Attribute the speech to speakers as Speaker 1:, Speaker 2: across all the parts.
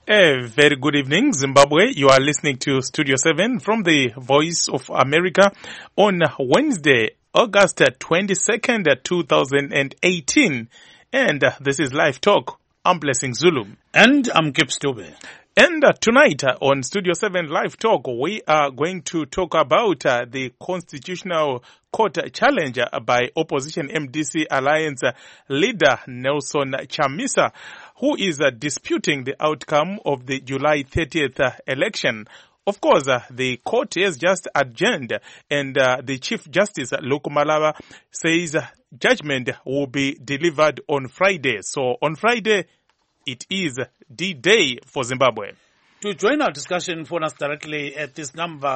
Speaker 1: A very good evening, Zimbabwe. You are listening to Studio 7 from the Voice of America on Wednesday, August 22nd, 2018. And this is Live Talk. I'm Blessing Zulu.
Speaker 2: And I'm Kip Stube.
Speaker 1: And tonight on Studio 7 Live Talk, we are going to talk about the Constitutional Court challenge by Opposition MDC Alliance leader Nelson Chamisa, who is disputing the outcome of the July 30th election. Of course, the court has just adjourned, and the Chief Justice, Luku Malaba, says judgment will be delivered on Friday. So on Friday, it is D-Day for Zimbabwe.
Speaker 2: To join our discussion, phone us directly at this number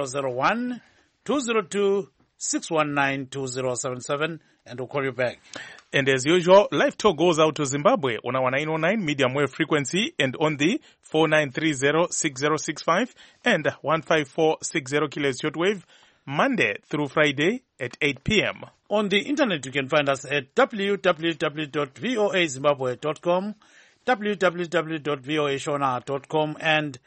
Speaker 2: 001-202-619-2077 and we'll call you back.
Speaker 1: And as usual, Live Talk goes out to Zimbabwe on our 909 medium wave frequency and on the 4930-6065 and 15460 kilohertz shortwave, Monday through Friday at 8 p.m.
Speaker 2: On the internet, you can find us at www.voazimbabwe.com, www.voashona.com, and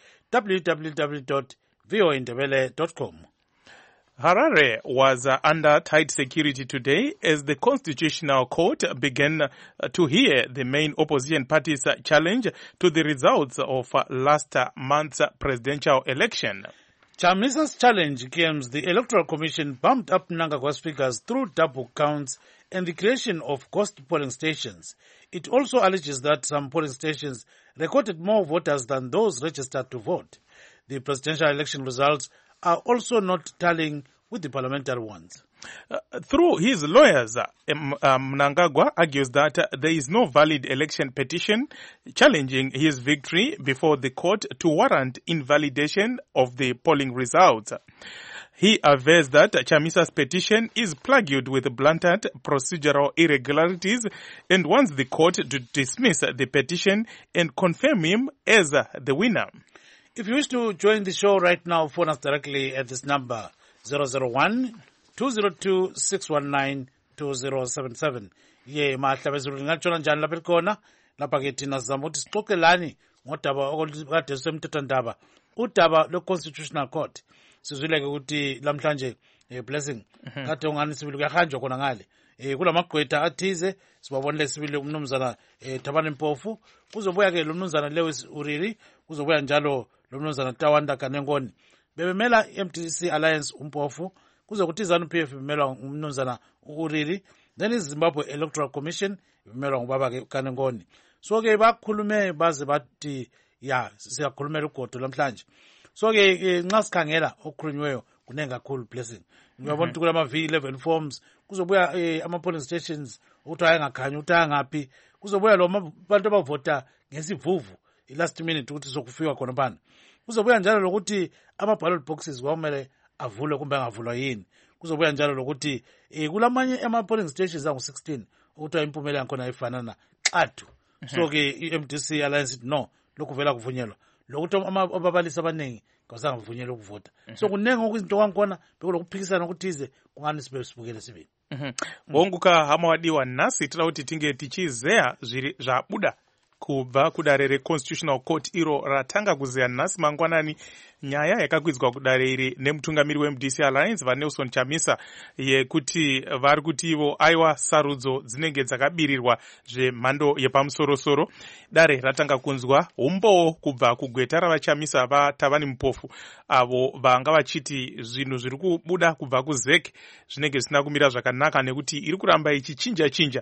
Speaker 2: www.voaindebele.com.
Speaker 1: Harare was under tight security today as the Constitutional Court began to hear the main opposition party's challenge to the results of last month's presidential election.
Speaker 2: Chamisa's challenge claims the Electoral Commission bumped up Mnangagwa's figures through double counts and the creation of ghost polling stations. It also alleges that some polling stations recorded more voters than those registered to vote. The presidential election results are also not tallying with the parliamentary ones.
Speaker 1: Through his lawyers, Mnangagwa argues that there is no valid election petition challenging his victory before the court to warrant invalidation of the polling results. He avers that Chamisa's petition is plagued with blatant procedural irregularities and wants the court to dismiss the petition and confirm him as the winner.
Speaker 2: If you wish to join the show right now, phone us directly at this number 001-202-619-2077. Ye mahlabezulu ngachona njani lapha khona lapha ke thina sizama ukuthi sixoxelani ngodaba okade semthethwandaba udaba le-Constitutional Court. Sizwile ke ukuthi lamhlanje Blessing kade ungani sibili kuyahanjwa khona ngale kulamagqwetha athize sibabonile sibili umnumzana Thabani Mpofu, kuzobuya ke lo mnumzana Lewis Uriri, kuzobuya njalo lo mnumzana Tawanda Kanengoni. Bebemela MDC Alliance Mpofu, kuzokuthi ZANU-PF bemelwa umnumzana Uriri, then iZimbabwe Electoral Commission bemelwa ngubaba ke Kanengoni. So ke bakhulume baze bathi ya siyakhulumela ugodo lamhlanje. So ke nxa sikhangela okukhulunyweyo kunengi kakhulu Blessing. Ngiyabona ukuthi kulama V11 forms kuzobuya ama-polling stations ukuthi ayengakhanyi ukuthi ayangaphi, kuzobuya lo bantu abavota ngesivuvu last minute ukuthi sokufika khona bani, kuzobuya njalo lokuthi ama-ballot boxes kwamele avulwe kumbe angavulwa yini, kuzobuya njalo lokuthi kulamanye ama-polling stations angu-16 ukuthi impumela yakhona ifanana xathu. So ke i-MDC Alliance no lokhu vela kuvunyelwa lokuthi ababalisi abaningi kasangavunyelwa ukuvota. So kunengi okuzinto kwakhona bekulokuphikisana ukuthize kungani sibe sibukele sibili.
Speaker 1: Bonguka hama wadiwa nasi tila kuti tinge tichizeya zvabuda kubva kudare re-Constitutional Court iro ratanga kuzeya nasi mangwanani nyaya yakakwidzwa kudare iri nemutungamiri weMDC Alliance vaNelson Chamisa yekuti vari kuti ivo aiwa sarudzo dzinenge dzakabirirwa zvemhando yepamusoro-soro. Dare ratanga kunzwa umbowo kubva kugweta ravachamisa vaThabani Mpofu avo vanga vachiti zvinhu zviri kubuda kubva kuZEC zvinenge zvisina kumira zvakanaka nekuti iri kuramba ichichinja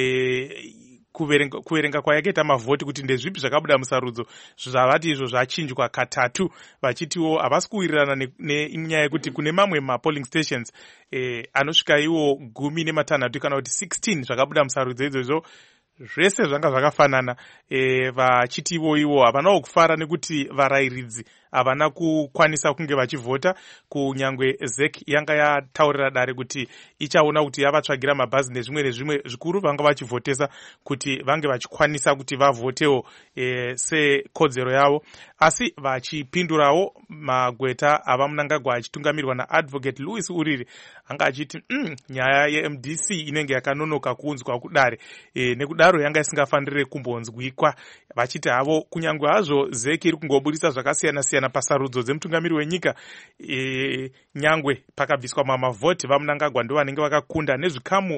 Speaker 1: kuverenga kwayakaita mavhoti kuti ndezvipi zvakabuda musarudzo zvavati izvo zvachinjwa katatu, vachitiwo havasi kuwirirana nenyaya yekuti kune mamwe ma-polling stations anosvika iwo 16 kana kuti 16 zvakabuda musarudzo izvozvo zvese zvanga zvakafanana. Vachitiwo iwo havanawo kufara nekuti varayiridzi havana kukwanisa kunge vachivhota. Kunyangwe ZEC yanga yataurira dare kuti ichaona kuti yavatsvagira mabhazi nezvimwe zvikuru vanga vachivhotesa kuti vange vachikwanisa kuti vavhotewo sekodzero yavo. Asi vachipindurawo, magweta ava Mnangagwa achitungamirirwa naadvocate Louis Uriri anga achiti nyaya yeMDC inenge yakanonoka kuunzwa kudare, nekudaro yanga isingafaniri kumbonzwikwa, vachiti havo kunyangwe hazvo ZEC iri kungobudisa zvakasiyana-siyana pasarudzo dzemutungamiri wenyika, nyangwe pakabviswa mamavhoti vaMnangagwa ndo vanenge vakakunda nezvikamu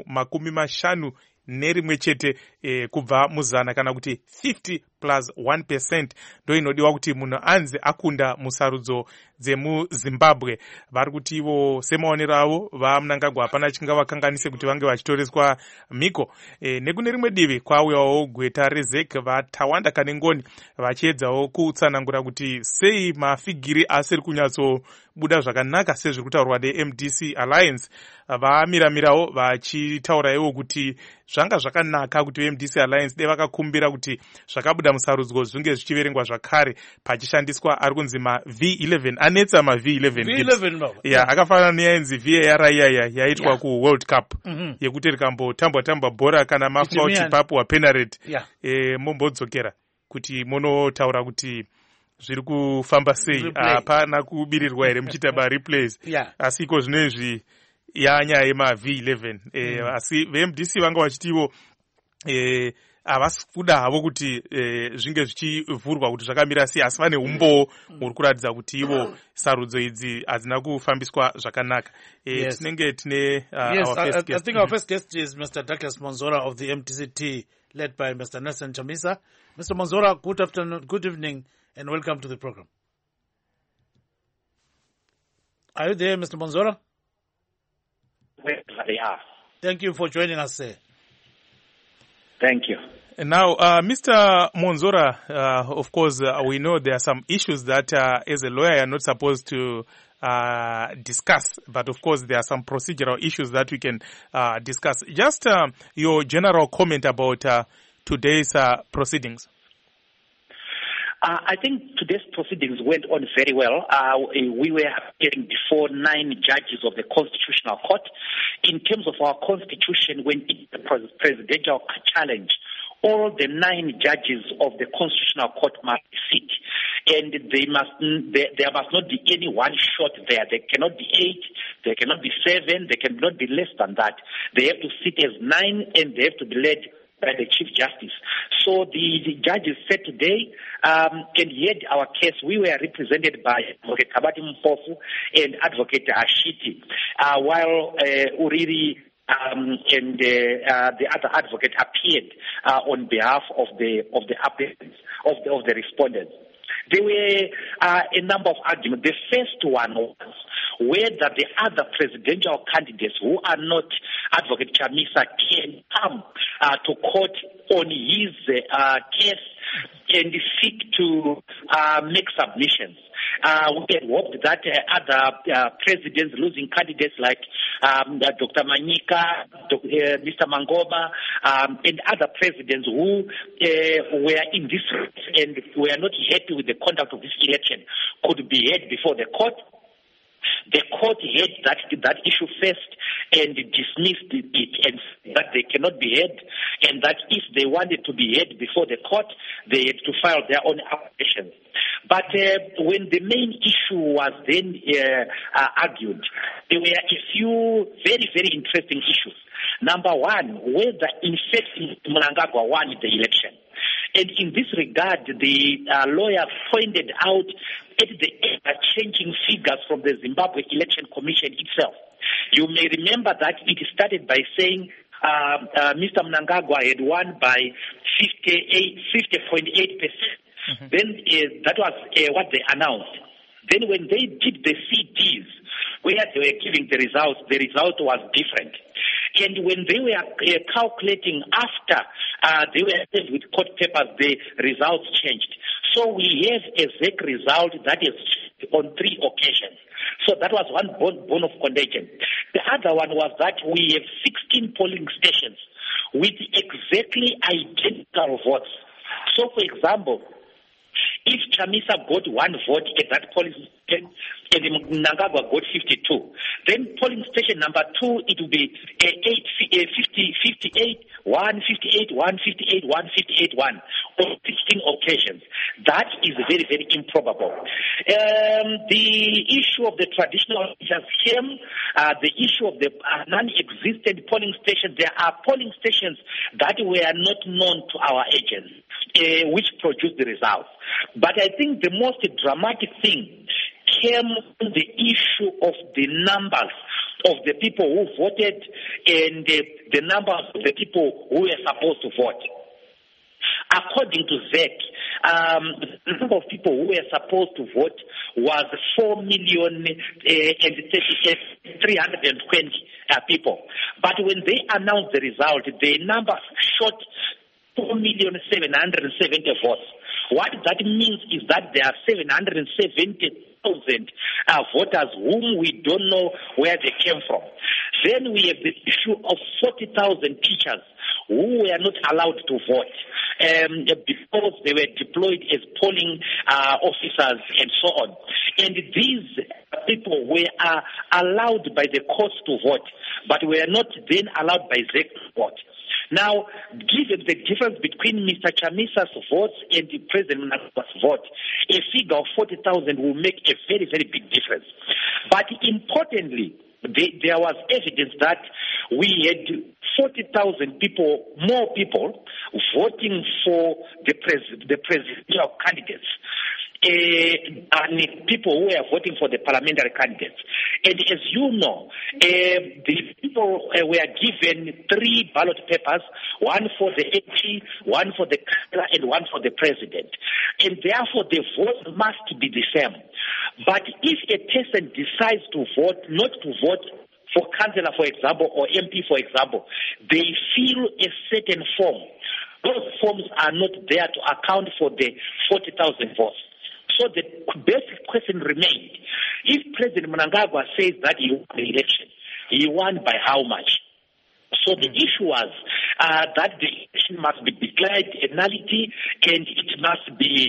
Speaker 1: 51 kubva muzana, kana kuti 50 plus 1% ndo inodiwa kuti munhu anzi akunda musarudzo dzemuZimbabwe. Vari kuti ivo semaonero avo vaMnangagwa hapana chingavakanganise kuti vange vachitoreswa mhiko. Nekune rimwe divi kwauyawo gweta reZEC vaTawanda Kanengoni vachiedzawo kutsanangura kuti sei mafigiri asiri kunyatsobuda zvakanaka sezviri kutaurwa neMDC Alliance. Vamiramirawo vachitaurawo kuti zvanga zvakanaka kuti MDC Alliance dai vakakumbira kuti zvakabuda musarudzo zvinge zvichiverengwa zvakare pachishandiswa ari kunzi V11, anetsa V11 akafanana neyainzi VAR yaitwa kuWorld Cup yekuti rikambotambwa bhora kana mafa uchipapwa penalty mombodzokera kuti munotaura kuti zviri kufamba sei, hapana kubirirwa here muchita replays, asi iko zvinezvi yanyaya yemaV11. Asi veMDC vanga vachitivo havasi kuda havo kuti zvinge zvichivhurwa kuti zvakamira sei, asi vane umbowo huri kuratidza kuti ivo sarudzo idzi hadzina kufambiswa zvakanaka. Tinenge tine
Speaker 2: I think our first guest is Mr. Douglas Monzora of the MDC-T, led by Mr. Nelson Chamisa. Mr. Monzora, good afternoon, good evening, and welcome to the program. Are you there, Mr. Monzora?
Speaker 3: Where they are.
Speaker 2: Thank you for joining us, sir.
Speaker 3: Thank you.
Speaker 1: And now, Mr. Monzora, of course, we know there are some issues that as a lawyer you're not supposed to discuss, but of course there are some procedural issues that we can discuss. Just your general comment about today's proceedings.
Speaker 3: I think today's proceedings went on very well. We were hearing before 9 judges of the Constitutional Court. In terms of our Constitution, when it's a presidential challenge, all the 9 judges of the Constitutional Court must sit, and there must not be any one shot there. There cannot be 8, there cannot be 7, there cannot be less than that. They have to sit as 9, and they have to be led by the Chief Justice. So the judges said today, and yet our case, we were represented by Advocate Kabati Mpofu and Advocate Ashiti, while Uriri and the other advocate appeared on behalf of the applicants, of the respondents. There were a number of arguments. The first one was whether the other presidential candidates who are not Advocate Chamisa can come to court on his case and seek to make submissions. We had hoped that other presidents, losing candidates like Dr. Manyika, Mr. Mangoma, and other presidents who were in this race and were not happy with the conduct of this election could be heard before the court. The court heard that issue first and dismissed it, and that they cannot be heard, and that if they wanted to be heard before the court, they had to file their own applications. But when the main issue was then argued, there were a few very, very interesting issues. Number one, whether in fact Mnangagwa won the election. And in this regard, the lawyer pointed out at the changing figures from the Zimbabwe Election Commission itself. You may remember that it started by saying Mr. Mnangagwa had won by 50.8%. Then that was what they announced. Then when they did the CDs, where they were giving the result was different. And when they were calculating after they were sent with court papers, the results changed. So we have a ZEC result that is on 3 occasions. So that was one bone of contention. The other one was that we have 16 polling stations with exactly identical votes. So, for example, If Chamisa got 1 vote at that polling station and Mnangagwa got 52, then polling station number 2, it will be 58, 1, 58, 1, 58, 1, 58, 1 on 16 occasions. That is very, very improbable. The issue of the traditional teachers came, the issue of the non-existent polling stations. There are polling stations that were not known to our agents, which produced the results. But I think the most dramatic thing came to the issue of the numbers of the people who voted and the numbers of the people who were supposed to vote. According to ZEC, the number of people who were supposed to vote was 4,320,000 people. But when they announced the result, the number shot 4,770,000 votes. What that means is that there are 770,000 voters whom we don't know where they came from. Then we have the issue of 40,000 teachers who were not allowed to vote because they were deployed as polling officers and so on. And these people were allowed by the courts to vote, but were not then allowed by ZEC to vote. Now, given the difference between Mr. Chamisa's votes and the President Mnangagwa's vote, a figure of 40,000 will make a very, very big difference. But importantly, there was evidence that we had 40,000 people, more people, voting for the presidential candidates. And people who are voting for the parliamentary candidates. And as you know, the people were given 3 ballot papers, one for the MP, one for the councillor, and one for the president. And therefore, the vote must be the same. But if a person decides to vote, not to vote for councillor, for example, or MP, for example, they fill a certain form. Those forms are not there to account for the 40,000 votes. So the basic question remained, if President Mnangagwa says that he won the election, he won by how much? So the issue was that the election must be declared a nullity and it must be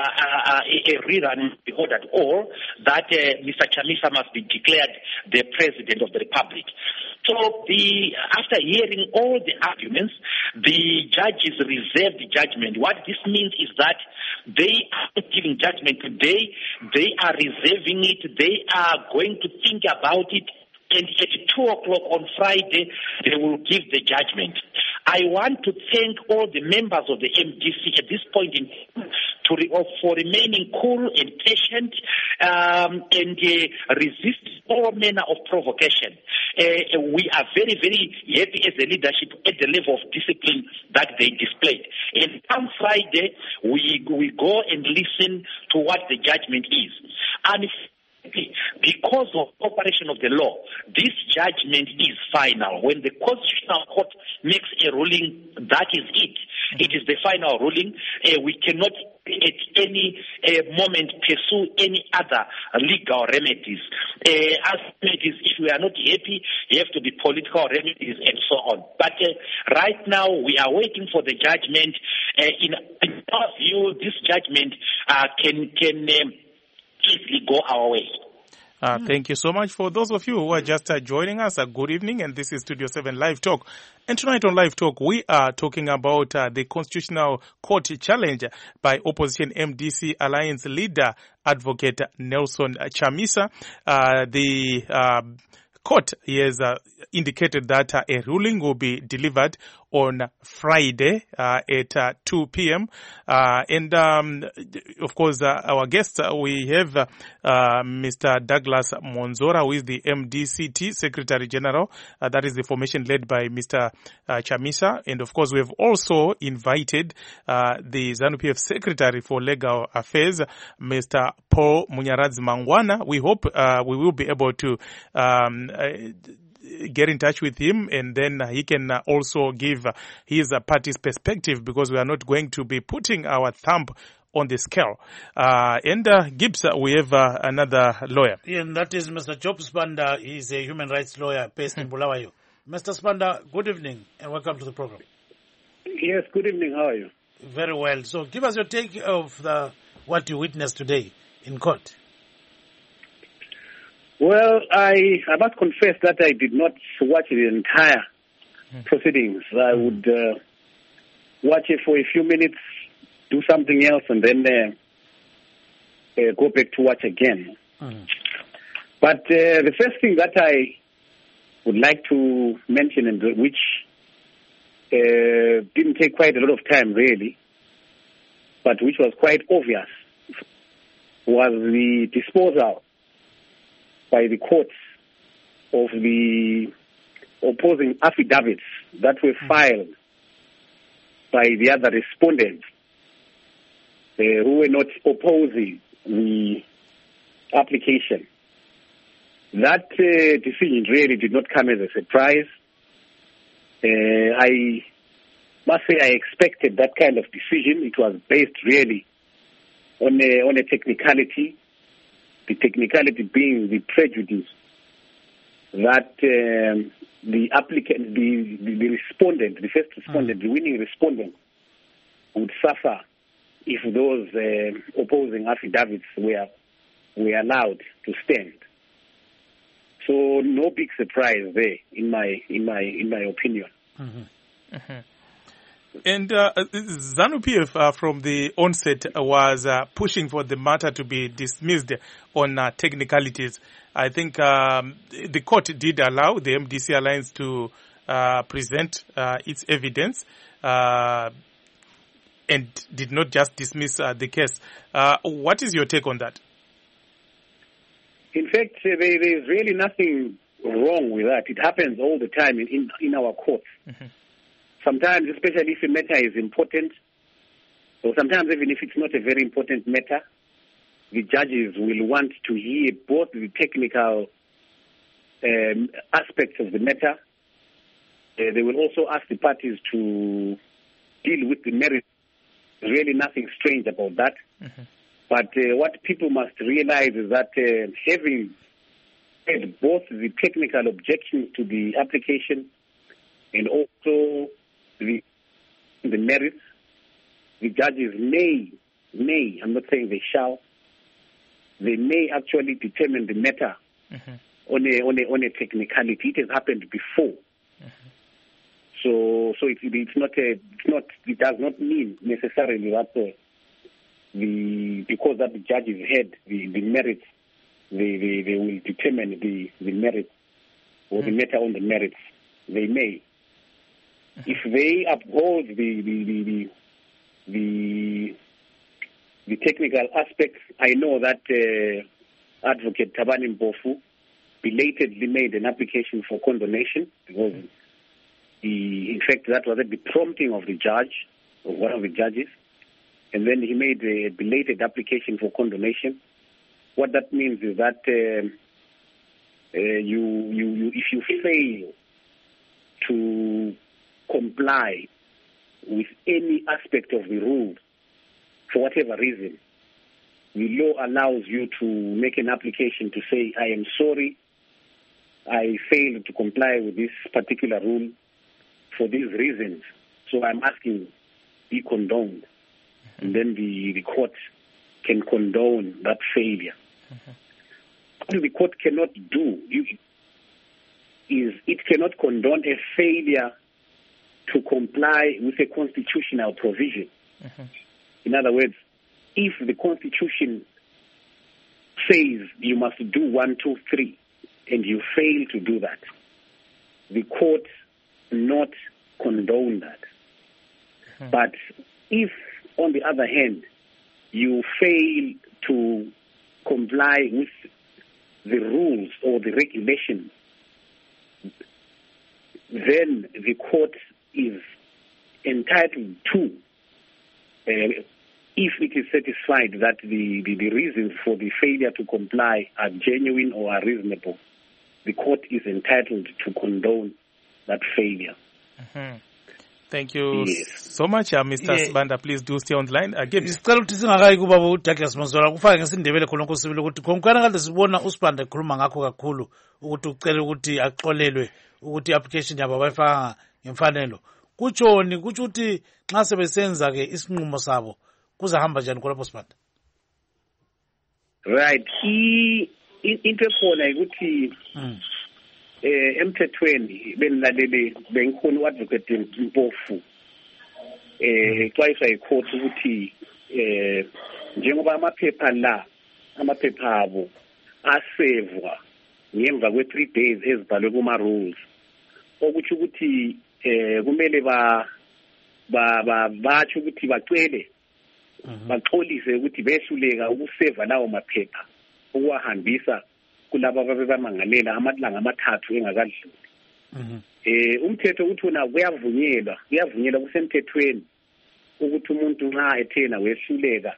Speaker 3: a rerun ordered, or that Mr. Chamisa must be declared the President of the Republic. So after hearing all the arguments, the judges reserved judgment. What this means is that they are not giving judgment today. They are reserving it. They are going to think about it. And at 2 o'clock on Friday, they will give the judgment. I want to thank all the members of the MDC at this point in time for remaining cool and patient and resist all manner of provocation. We are very, very happy as a leadership at the level of discipline that they displayed. And on Friday, we go and listen to what the judgment is. And because of operation of the law, this judgment is final. When the Constitutional Court makes a ruling, that is it. It is the final ruling. We cannot at any moment pursue any other legal remedies. As remedies, if we are not happy, you have to be political remedies and so on. But right now, we are waiting for the judgment. In our view, this judgment can easily go our way.
Speaker 1: Thank you so much. For those of you who are just joining us, good evening, and this is Studio 7 Live Talk. And tonight on Live Talk, we are talking about the Constitutional Court challenge by opposition MDC Alliance leader, Advocate Nelson Chamisa. The court has indicated that a ruling will be delivered on Friday at 2 p.m. Of course, our guests, we have Mr. Douglas Monzora, who is the MDCT Secretary General. That is the formation led by Mr. Chamisa. And of course, we have also invited the ZANU-PF Secretary for Legal Affairs, Mr. Paul Munyaradzi Mangwana. We hope we will be able to get in touch with him, and then he can also give his party's perspective, because we are not going to be putting our thumb on the scale. Gibbs, we have another lawyer.
Speaker 2: Yeah, and that is Mr. Job Spanda. He's a human rights lawyer based in Bulawayo. Mr. Spanda, good evening and welcome to the program.
Speaker 4: Yes, good evening. How are you?
Speaker 2: Very well. So give us your take of the what you witnessed today in court?
Speaker 4: Well, I must confess that I did not watch the entire proceedings. I would watch it for a few minutes, do something else, and then go back to watch again. But the first thing that I would like to mention, and which didn't take quite a lot of time really, but which was quite obvious, was the disposal by the courts of the opposing affidavits that were filed by the other respondents who were not opposing the application. That decision really did not come as a surprise. I must say I expected that kind of decision. It was based really on a technicality, the technicality being the prejudice that the applicant, the respondent, the first respondent, the winning respondent, would suffer if those opposing affidavits were allowed to stand. So no big surprise there, in my opinion.
Speaker 1: And ZANU-PF from the onset was pushing for the matter to be dismissed on technicalities. I think the court did allow the MDC Alliance to present its evidence and did not just dismiss the case. What is your take on that?
Speaker 4: In fact, there is really nothing wrong with that. It happens all the time in our courts. Sometimes, especially if a matter is important, or sometimes even if it's not a very important matter, the judges will want to hear both the technical aspects of the matter. They will also ask the parties to deal with the merits. There's really nothing strange about that. But what people must realize is that having heard both the technical objections to the application and also the merits, the judges may, I'm not saying they shall, they may actually determine the matter on a technicality. It has happened before. So it does not mean necessarily that because that the judges had the merits, they will determine the merits or the matter on the merits. They may. If they uphold the technical aspects, I know that Advocate Thabani Mpofu belatedly made an application for condonation because in fact that was at the prompting of the judge, or one of the judges, and then he made a belated application for condonation. What that means is that if you fail to comply with any aspect of the rule, for whatever reason, the law allows you to make an application to say, I am sorry, I failed to comply with this particular rule for these reasons, so I'm asking be condoned. And then the court can condone that failure. What the court cannot do is it cannot condone a failure to comply with a constitutional provision. In other words, if the Constitution says you must do 1, 2, 3, and you fail to do that, the court not condone that. But if, on the other hand, you fail to comply with the rules or the regulations, then the court is entitled to, if it is satisfied that the reasons for the failure to comply are genuine or are reasonable, the court is entitled to condone that failure.
Speaker 1: Thank you so much, Mr. Sibanda. Please do stay on the line. Again,
Speaker 2: sicela ukuthi singakayi kuba uDouglas Mazola kufake ngesindebele khonokho sibili ukuthi konkana kade sibona uSibanda ekhuluma ngakho kakhulu ukuthi ucela ukuthi axolelwe ukuthi application yabo bayifaka ngemfanelo. Kutshoni kuthi nxa sebesenza ke isinqumo sabo kuzahamba njani khonapho Sibanda?
Speaker 4: Right. Into ekhona ukuthi emthethweni benilalele bengikhona uadvocate Mpofu xwayisa icourt ukuthi njengoba amaphepha abo asevwa ngemva kwe3 days ezibhalwe kuma rules okuthi ukuthi kumele batsho ukuthi bacele baxolise ukuthi behluleka ukuseva lawo maphepha ukuwahambisa kulabo ababebamangalela amalanga amathathu engakadluli. Umthetho uthi wona kuyavunyelwa kusemthethweni ukuthi umuntu nxa ethena wehluleka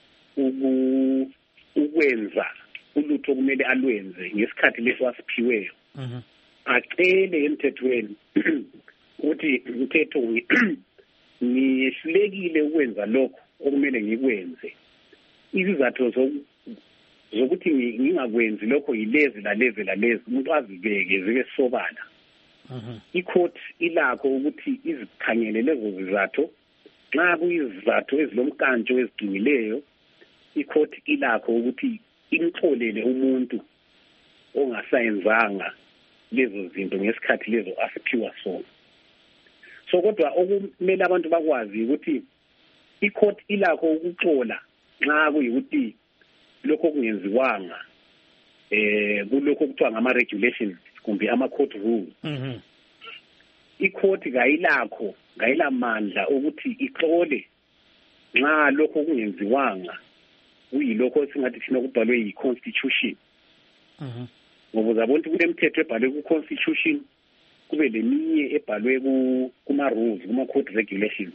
Speaker 4: ukwenza ulutho kumele alwenze ngesikhathi leso asiphiweyo acele emthethweni ukuthi umthetho ngiyehlulekile ukwenza lokho okumele ngikwenze. Izizathu zokuthi ngingakwenzi lokho yilezi lalezi umuntu azibeke zibe sobala. Icourt ilakho ukuthi izikhangele lezo zizathu nxa kuyizizathu ezilomkantsho eziqinileyo icourt ilakho ukuthi imxolele umuntu ongasayenzanga lezo zinto ngesikhathi lezo asiphiwa sona. So kodwa okumele abantu bakwazi ukuthi icourt ilakho ukuxola nxa kuyikuthi lokho kungenziwanga kulokho kuthiwa ngama regulations kumbe ama court rules. Icourt kayilamandla ukuthi ixole nxa lokho kungenziwanga kuyilokho singathi thina kubhalwe yi-constitution. Ngoba zabona ukuthi kulemthetho ebhalwe ku-constitution kube leminye ebhalwe kuma rules kuma court regulations.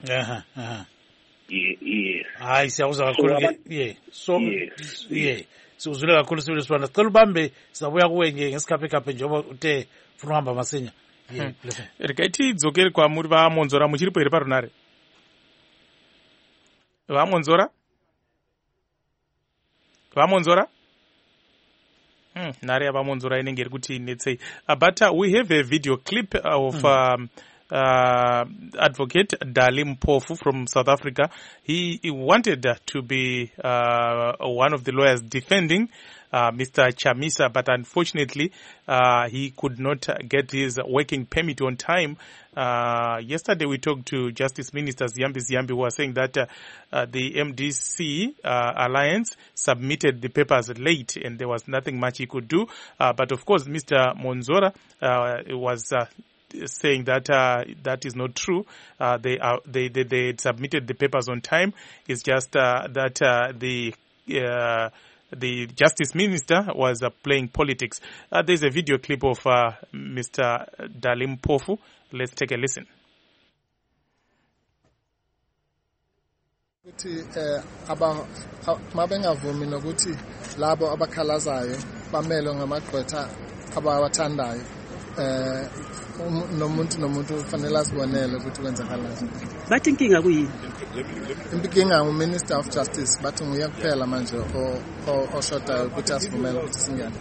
Speaker 4: Yes.
Speaker 2: Hayi siyakuzwa kakhulu ke. Sizuzule kakhulu sibili sibona. Sicela ubambe sizabuya kuwe ngesikhaphekaphe njengoba uthe ufuna uhamba masinya.
Speaker 1: Rikaiti dzokeri kwamuri vamonzora muchiripo here parunare. Vamonzora? Nare yavamonzora inenge iri kuti netsei. But we have a video clip of Advocate Dali Mpofu from South Africa. He wanted to be one of the lawyers defending Mr. Chamisa, but unfortunately he could not get his working permit on time. Yesterday we talked to Justice Minister Ziyambi who was saying that the MDC Alliance submitted the papers late and there was nothing much he could do. But of course Mr. Monzora was saying that that is not true. They had submitted the papers on time. It's just that the Justice Minister was playing politics. There's a video clip of Mr. Dali Mpofu. Let's take a listen.
Speaker 5: Mabengavumi nokuthi labo abakhalazayo bamelo ngamagqwetha abawathandayo nomuntu ufanele asibonele ukuthi kwenzakalani.
Speaker 6: Bathi inkinga kuyini?
Speaker 5: Inkinga Minister of Justice bathi nguye kuphela manje oshodayo ukuthi asivumele ukuthi singene.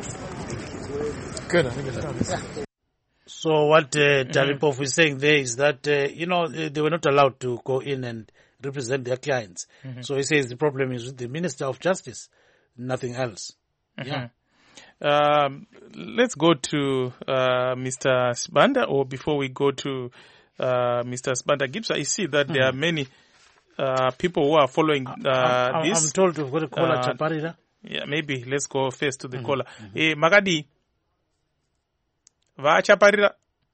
Speaker 2: Good. Yeah. So what Dali Mpofu is saying there is that they were not allowed to go in and represent their clients. So he says the problem is with the Minister of Justice, nothing else. Yeah.
Speaker 1: Let's go to Mr. Sibanda, or before we go to Mr. Sibanda Gibbs, I see that there are many people who are following this.
Speaker 2: I'm told we've got to call Chaparira.
Speaker 1: Yeah, maybe let's go first to the caller. Magadi, va Chaparira.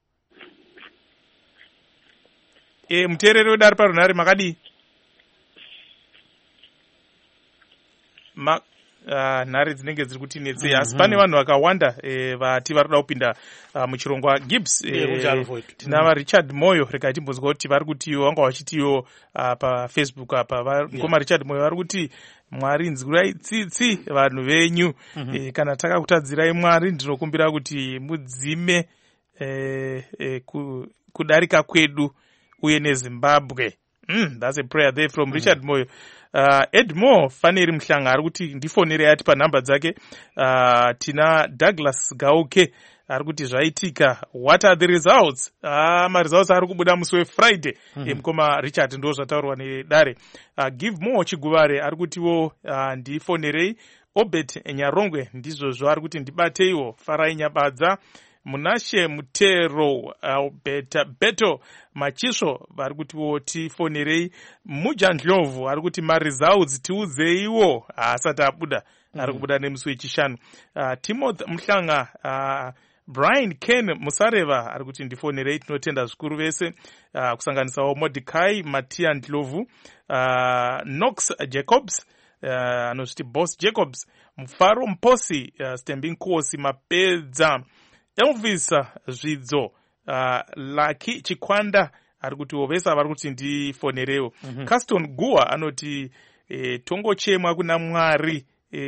Speaker 1: Mterero dar parunari Magadi. Nhare dzinenge dziri kuti netse asi pane vanhu vakawanda vati vari kuda kupinda muchirongwa Gibbs. Tina vaRichard Moyo rega timbonzwa kuti vari kutiwo vanga vachitiwo pafacebook apa ngoma Richard Moyo vari kuti Mwari nzwirai tsitsi vanhu venyu kana takakutadzirai Mwari ndinokumbira kuti mudzime kudarika kwedu uye neZimbabwe. That's a prayer there from Richard Moyo. Edmore Faneri Mhlanga ari kuti ndifonere ati panhamba dzake. Tina Douglas Gauke ari kuti zvaitika, what are the results? Results ari kubuda musi weFriday. Mukoma Richard ndo zvataurwa nedare. Give more Chiguvare ari kutiwo ndifonerei Obet Nyarongwe ndizvo zvari kuti ndibate Farai Nyabadza, Munashe Mutero, Beto Machisho vari kuti tifonerei, Muja Ndlovu ari kuti maresults tiudzeiwo asati abuda, ari kubuda nemusi wechishanu. Timothy Mhlanga, Brian Ken Musareva ari kuti ndifonerei, tinotenda zvikuru vese, kusanganisawo Mordecai Matia Ndlovu, Knox Jacobs, anozviti Boss Jacobs, Mufaro Mposi, Stembing Kosi Mapedza, Elvis Zvidzo, Lucky Chikwanda ari kuti vese vari kuti ndifonerewo. Caston Gua anoti tongochemwa kuna Mwari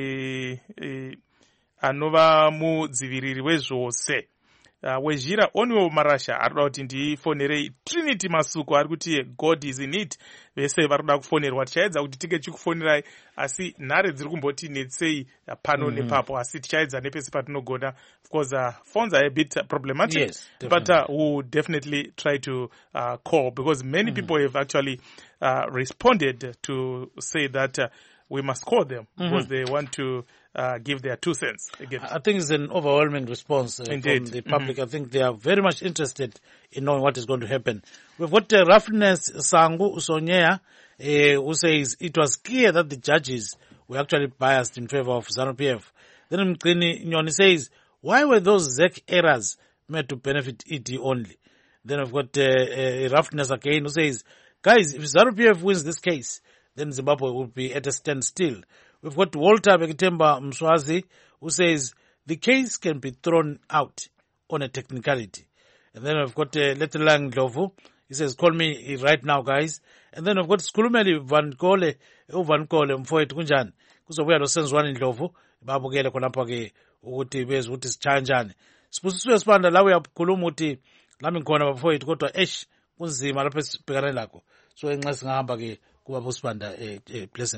Speaker 1: anova mudziviriri wezvose. Wezhira Onyo Marasha ari kuti ndifonerei. Trinity Masuko ari kuti God is in it. Vese vari kuda kufonerwa, tichaedza kuti tige chikufonerai, asi nhare dziri kumboti netsei pano nepapo, asi tichaedza nepese patinogona. Of course, phones are a bit problematic, yes, but we'll definitely try to call, because many people have actually responded to say that we must call them because they want to give their 2 cents again.
Speaker 2: I think it's an overwhelming response from the public. I think they are very much interested in knowing what is going to happen. We've got Roughness Sangu Usonyea, who says it was clear that the judges were actually biased in favor of ZANU-PF. Then Mklini Nyoni says, why were those ZEC errors made to benefit ED only? Then we've got Roughness again, who says, guys, if ZANU-PF wins this case, then Zimbabwe will be at a standstill. We've got Walter Bekitemba Mswazi, who says the case can be thrown out on a technicality. And then we've got Letelang Dlovu. He says, call me right now, guys. And then we've got Skulumeli Van Kole Mfoet Kunjan. Kuzobuya lo senzwani Dlovu. Babukele khonapha ke ukuthi beze ukuthi sichanjane. Sibusiswe sibanda lawe yakhuluma uthi lami ngikhona bafowethu kodwa kunzima lapho sibhekana lakho. So enxa singahamba ke kuba busibanda blessing.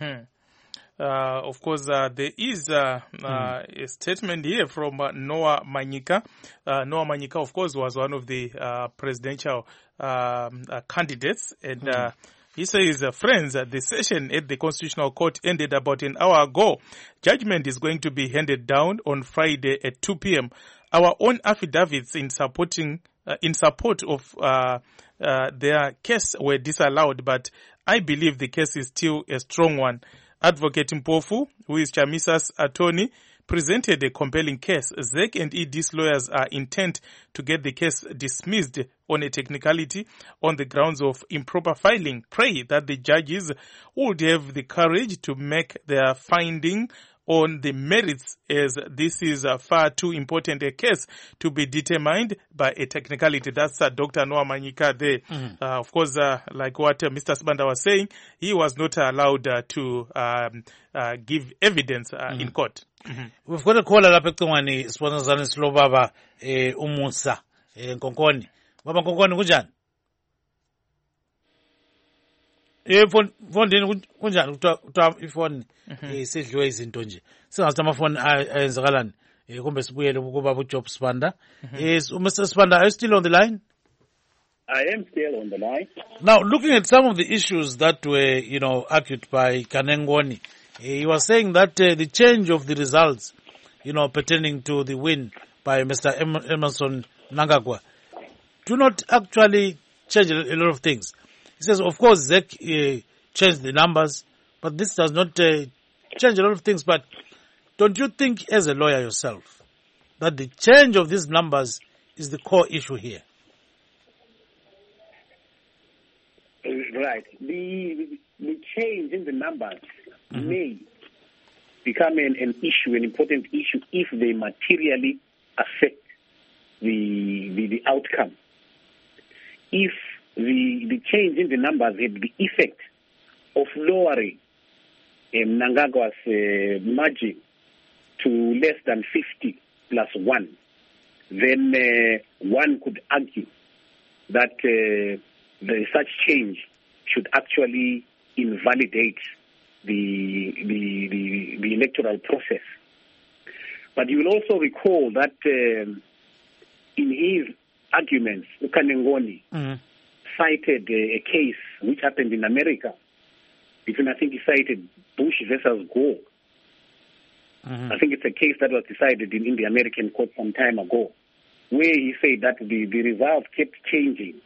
Speaker 1: Of course, there is a statement here from Noah Manyika. Noah Manyika, of course, was one of the presidential candidates. And he says, friends, the session at the Constitutional Court ended about an hour ago. Judgment is going to be handed down on Friday at 2 p.m. Our own affidavits in support of their case were disallowed, but I believe the case is still a strong one. Advocate Mpofu, who is Chamisa's attorney, presented a compelling case. ZEC and ED's lawyers are intent to get the case dismissed on a technicality on the grounds of improper filing. Pray that the judges would have the courage to make their finding on the merits, as this is far too important a case to be determined by a technicality. That's Dr. Noah Manyika there. Of course, like what Mr. Sibanda was saying, he was not allowed to give evidence in court.
Speaker 2: We've got a caller lapha ecingweni sibonazana silo baba uMusa Nkonkoni. Baba Nkonkoni kunjani? Phone kunjani utwa ifone isidliwe izinto nje. Singathi amafoni ayenzakalani. Kumbe sibuyele kuba uJob Sibanda. Mr. Sibanda, are you still on the line?
Speaker 4: I am still on the line.
Speaker 2: Now, looking at some of the issues that were, argued by Kanengoni, he was saying that the change of the results, pertaining to the win by Mr. Emerson Mnangagwa, do not actually change a lot of things. He says, of course, ZEC changed the numbers, but this does not change a lot of things. But don't you think, as a lawyer yourself, that the change of these numbers is the core issue here?
Speaker 4: Right. The change in the numbers may become an issue, an important issue, if they materially affect the outcome. If the change in the numbers had the effect of lowering Mnangagwa's margin to less than 50 plus 1, then one could argue that such change should actually invalidate the electoral process. But you will also recall that in his arguments, Kanengoni cited a case which happened in America. I think he cited Bush versus Gore, I think it's a case that was decided in the American court some time ago, where he said that the results kept changing.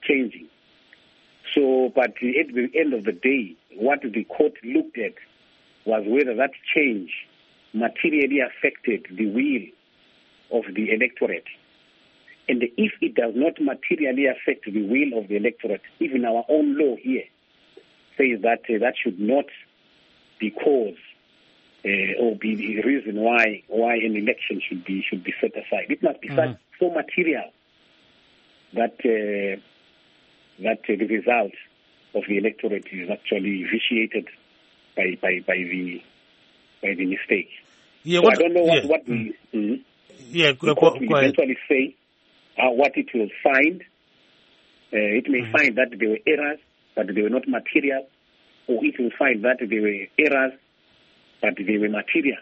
Speaker 4: So, but at the end of the day, what the court looked at was whether that change materially affected the will of the electorate. And if it does not materially affect the will of the electorate, even our own law here says that that should not be cause or be the reason why an election should be set aside. It must be so material that the result of the electorate is actually vitiated by the mistake.
Speaker 2: Yeah,
Speaker 4: so I don't know what the court will eventually say, what it will find. It may find that there were errors, but they were not material, or it will find that there were errors, but they were material.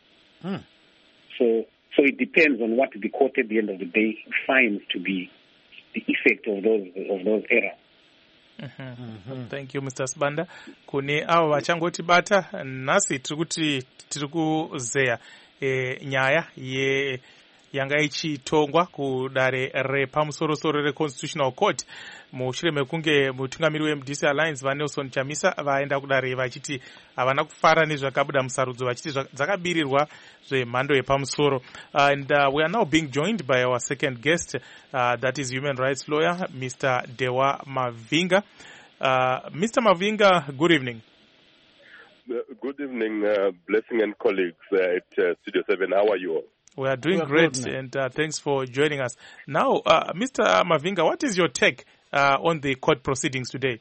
Speaker 4: So it depends on what the court at the end of the day finds to be the effect of those errors.
Speaker 1: Thank you, Mr. Sibanda. Kune avo vachangotibata nhasi tiri kuzeya nyaya yanga ichitongwa kudare repamusoro-soro reconstitutional court mushure mekunge mutungamiri weMDC Alliance vaNelson Chamisa vaenda kudare vachiti havana kufara nezvakabuda musarudzo vachiti dzakabirirwa zvemhando yepamusoro. And we are now being joined by our second guest, that is human rights lawyer Mr. Dewa Mavinga. Mr. Mavinga, good evening.
Speaker 6: Good evening, Blessing and colleagues at Studio 7. How are you all?
Speaker 1: We are doing great, and thanks for joining us. Now, Mr. Mavinga, what is your take on the court proceedings today?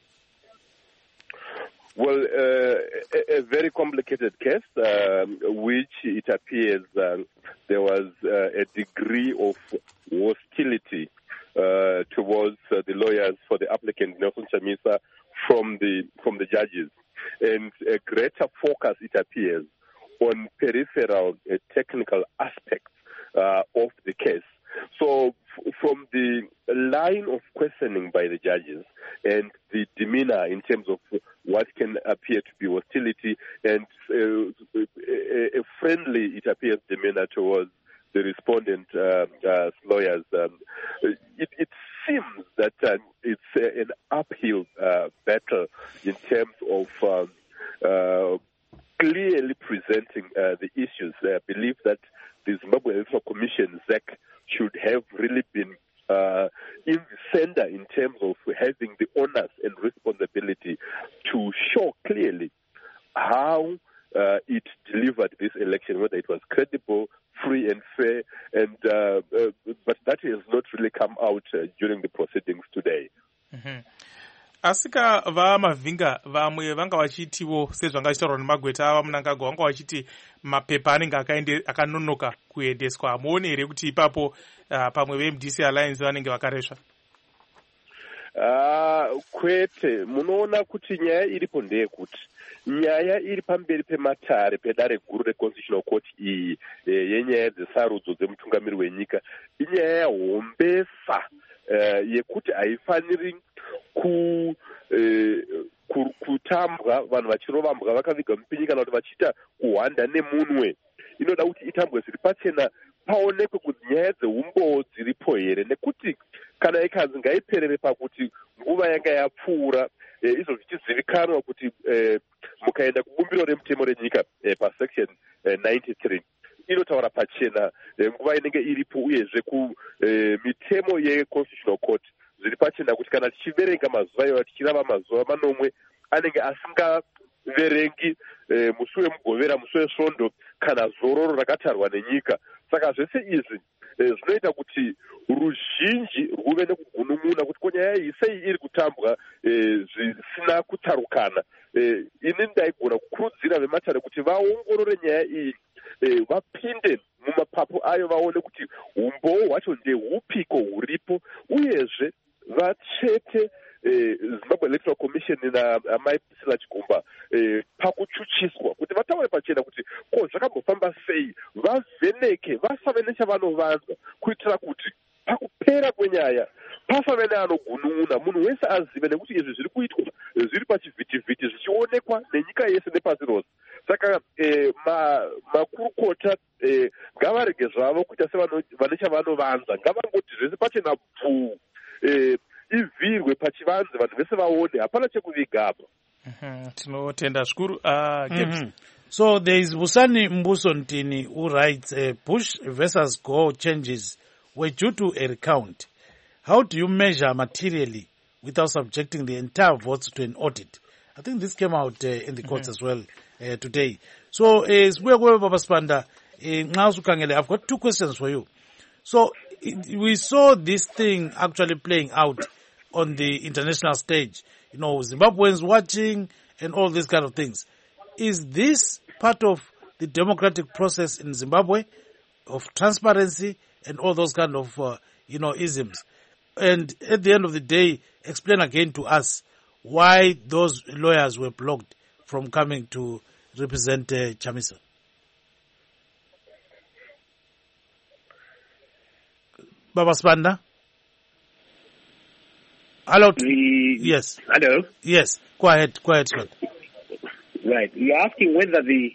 Speaker 6: Well, a very complicated case, which it appears there was a degree of hostility towards the lawyers for the applicant Nelson Chamisa from the judges, and a greater focus, it appears, on peripheral technical aspects of the case. So from the line of questioning by the judges and the demeanor in terms of what can appear to be hostility and a friendly, it appears, demeanor towards the respondent lawyers, it seems that it's an uphill battle in terms of clearly presenting the issues. I believe that the Zimbabwe Electoral Commission, ZEC, should have really been in the center in terms of having the onus and responsibility to show clearly how it delivered this election, whether it was credible, free and fair, and but that has not really come out during the proceedings today.
Speaker 1: Asika vaMavinga vamwe vanga vachitiwo sezvanga chitaurwa nemagweta ava Munangagwa vanga vachiti mapepa anenge akanonoka kuendeswa. Hamuoni here kuti ipapo pamwe veMDC Alliance vanenge vakaresva?
Speaker 6: Kwete, munoona kuti nyaya iripo ndeyekuti nyaya iri pamberi pematare pedare guru reconstitutional court iyi yenyaya dzesarudzo dzemutungamiri wenyika inyaya yahombesa yekuti haifaniri kutambwa vanhu vachirovambwa vakaviga mupinyi kana kuti vachiita kuhwanda nemunwe. Inoda kuti itambwe zviri pachena, paonekwe kuti nyaya dzeumbowo dziripo here, nekuti kana ikanzi ngaiperere pakuti nguva yanga yapfuura, izvo zvichizivikanwa kuti mukaenda kubumbiro remutemo renyika pasection 93 inotaura pachena nguva inenge iripo, uyezve kumitemo yeconstitutional court zviri pachena kuti kana tichiverenga mazuva iwayo tichirava mazuva manomwe anenge asingaverengi musi wemugovera, musi wesvondo kana zororo rakatarwa nenyika. Saka zvese izvi zvinoita kuti ruzhinji rwuve nekugunun'una kuti ko nyaya iyi sei iri kutambwa zvisina kutarukana. Ini ndaigona kukurudzira vematare kuti vaongorore nyaya iyi, vapinde mumapapu ayo vaone kuti umbowo hwacho ndehupiko huripo, uyezve vatsvete Zimbabwe Electoral Commission naamai Priscilla Chigumba pakuchuchiswa kuti vataure pachena kuti ko zvakambofamba sei, vavheneke, vasave nechavanovanzwa, kuitira kuti pakupera kwenyaya pasave neanogunun'una, munhu wese azive, nekuti izvi zviri kuitwa zviri pachivhitivhiti zvichionekwa nenyika yese nepasi rose. saka makurukota ngavarege zvavo kuita sevane chavanovanza, ngavangoti zvese pachena bvuu, ivhirwe pachivanze, vanhu vese vaone, hapana chekuviga apa.
Speaker 1: Tinotenda zvikuru.
Speaker 2: So there is Busani Mbuso Ntini who writes, Bush versus Gore changes were due to a recount. How do you measure materially without subjecting the entire votes to an audit? I think this came out in the courts as well today. So, Baba Spanda, I've got two questions for you. So, we saw this thing actually playing out on the international stage. You know, Zimbabweans watching and all these kind of things. Is this part of the democratic process in Zimbabwe, of transparency and all those kind of, isms? And at the end of the day, explain again to us why those lawyers were blocked from coming to represent Chamisa. Baba Spanda? Hello? Yes.
Speaker 4: Hello?
Speaker 2: Yes. Go ahead, Scott.
Speaker 4: Right. You're asking whether the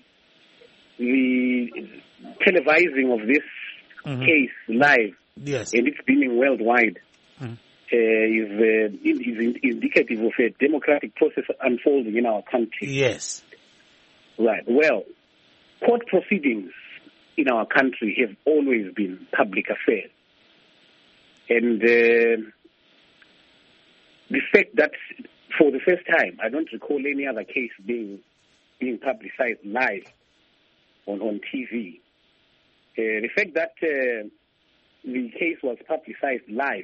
Speaker 4: televising of this case live,
Speaker 2: yes,
Speaker 4: and it's being worldwide, is indicative of a democratic process unfolding in our country.
Speaker 2: Yes.
Speaker 4: Right. Well, court proceedings in our country have always been public affairs. And the fact that for the first time, I don't recall any other case being publicized live on TV. The fact that the case was publicized live,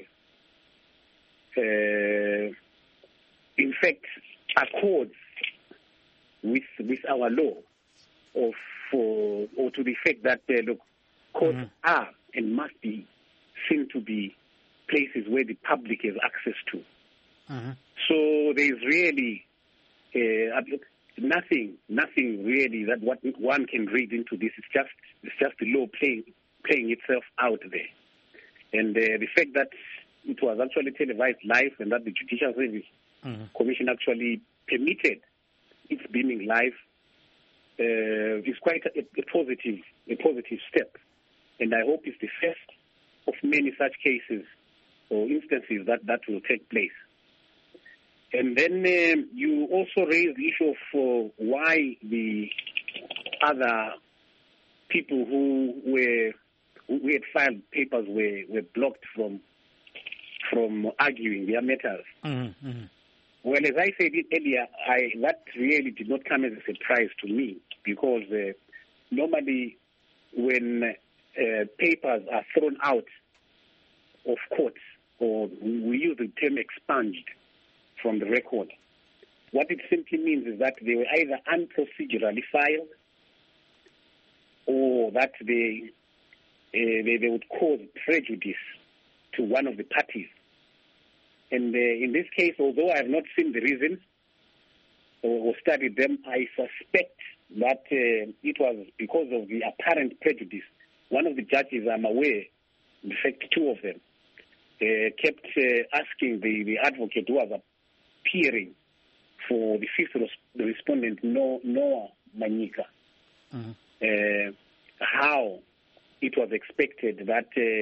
Speaker 4: in fact, accords with our law or to the fact that courts are and must be seen to be places where the public has access to. So there is really nothing really that what one can read into this. It's just the law playing itself out there, and the fact that it was actually televised live and that the Judicial Service Commission actually permitted its beaming live is quite a positive step, and I hope it's the first of many such cases or instances that will take place. And then you also raised the issue of why the other people who had filed papers were blocked from arguing their matters. Well, as I said it earlier, that really did not come as a surprise to me, because normally when papers are thrown out of court, or we use the term expunged from the record, what it simply means is that they were either unprocedurally filed or that they would cause prejudice to one of the parties. And in this case, although I have not seen the reasons or studied them, I suspect that it was because of the apparent prejudice. One of the judges, I'm aware, in fact two of them, kept asking the advocate who was appearing for the fifth respondent, Noah Manyika, how it was expected that